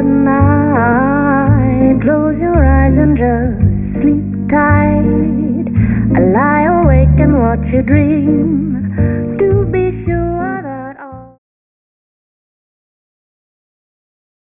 good night. Close your eyes and just sleep tight. I lie awake and watch you dream.